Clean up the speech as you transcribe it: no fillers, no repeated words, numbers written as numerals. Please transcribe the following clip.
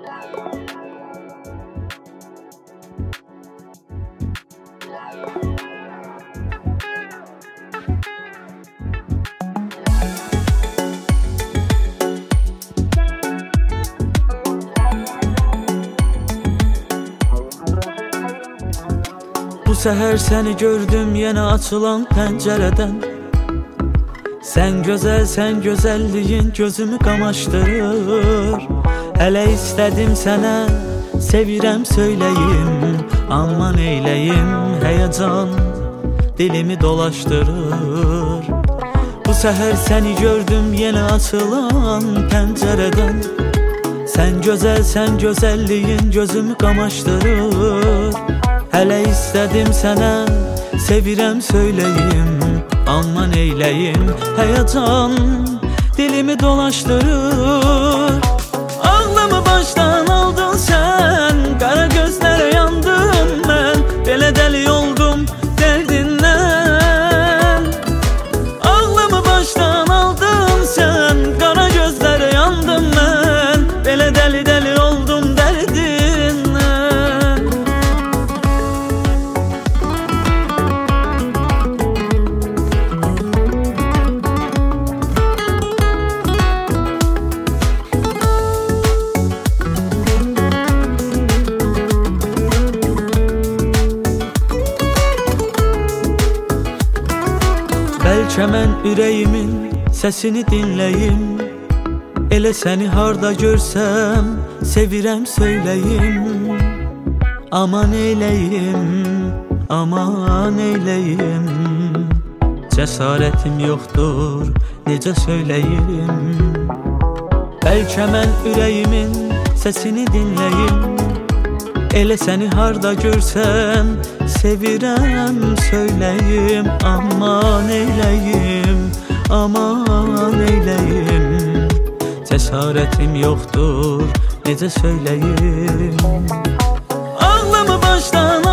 Bu səhər səni gördüm yenə açılan pəncərədən. Sən gözəlliyin gözümü qamaşdırır. Hələ istədim sənə sevirəm söyləyim, amma neyləyim, həyəcan dilimi dolaşdırır. Bu səhər səni gördüm yenə açılan pəncərədən. Sən gözəlliyin gözümü qamaşdırır. Hələ istədim sənə sevirəm söyləyim, amma neyləyim, həyəcan dilimi dolaşdırır. Ağlımı başdan aldın sən, qara gözlərə yandım mən, belə dəli oldum dərdindən. Ağlımı başdan aldın sən, qara gözlərə yandım mən, belə dəli oldum dərdindən. Bəlkə mən ürəyimin səsini dinləyim, elə səni harda görsəm sevirəm söyləyim. Aman eyləyim, aman eyləyim, cəsarətim yoxdur, necə söyləyim. Bəlkə mən ürəyimin səsini dinləyim, elə səni harda görsəm sevirəm söyləyim. Aman eyləyim, aman eyləyim, cəsarətim yoxdur, necə söyləyim. Ağlımı başdan